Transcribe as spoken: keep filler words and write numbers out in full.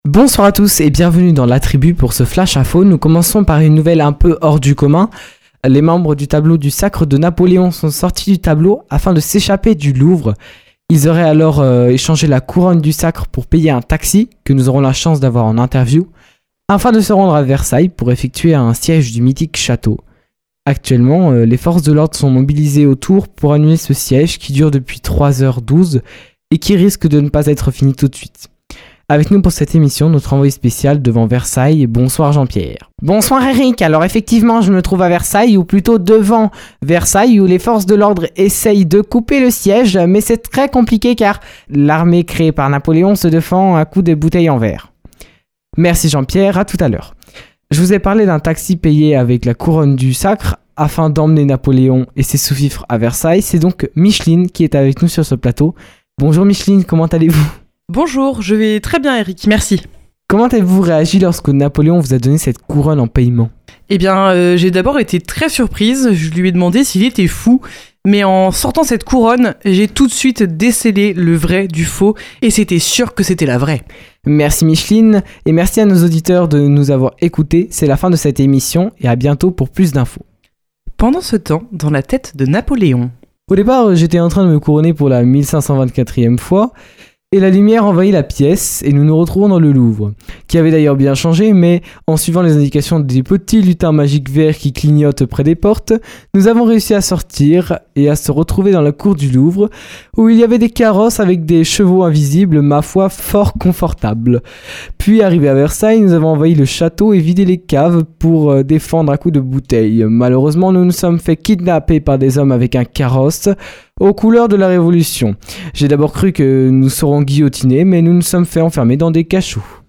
Bonsoir à tous et bienvenue dans la tribu pour ce flash info. Nous commençons par une nouvelle un peu hors du commun. Les membres du tableau du sacre de Napoléon sont sortis du tableau afin de s'échapper du Louvre. Ils auraient alors euh, échangé la couronne du sacre pour payer un taxi que nous aurons la chance d'avoir en interview, afin de se rendre à Versailles pour effectuer un siège du mythique château. Actuellement, euh, les forces de l'ordre sont mobilisées autour pour annuler ce siège qui dure depuis trois heures douze et qui risque de ne pas être fini tout de suite. Avec nous pour cette émission, notre envoyé spécial devant Versailles. Bonsoir Jean-Pierre. Bonsoir Eric. Alors effectivement, je me trouve à Versailles, ou plutôt devant Versailles, où les forces de l'ordre essayent de couper le siège, mais c'est très compliqué car l'armée créée par Napoléon se défend à coups de bouteilles en verre. Merci Jean-Pierre, à tout à l'heure. Je vous ai parlé d'un taxi payé avec la couronne du sacre afin d'emmener Napoléon et ses sous-fifres à Versailles. C'est donc Micheline qui est avec nous sur ce plateau. Bonjour Micheline, comment allez-vous ? Bonjour, je vais très bien Eric, merci. Comment avez-vous réagi lorsque Napoléon vous a donné cette couronne en paiement ? Eh bien, euh, j'ai d'abord été très surprise, je lui ai demandé s'il était fou, mais en sortant cette couronne, j'ai tout de suite décelé le vrai du faux, et c'était sûr que c'était la vraie. Merci Micheline, et merci à nos auditeurs de nous avoir écoutés. C'est la fin de cette émission, et à bientôt pour plus d'infos. Pendant ce temps, dans la tête de Napoléon. Au départ, j'étais en train de me couronner pour la mille cinq cent vingt-quatrième fois, et la lumière envahit la pièce et nous nous retrouvons dans le Louvre, qui avait d'ailleurs bien changé, mais en suivant les indications des petits lutins magiques verts qui clignotent près des portes, nous avons réussi à sortir et à se retrouver dans la cour du Louvre, où il y avait des carrosses avec des chevaux invisibles, ma foi, fort confortables. Puis, arrivé à Versailles, nous avons envahi le château et vidé les caves pour euh, défendre à coups de bouteilles. Malheureusement, nous nous sommes fait kidnapper par des hommes avec un carrosse, aux couleurs de la Révolution. J'ai d'abord cru que nous serons guillotinés, mais nous nous sommes fait enfermer dans des cachots.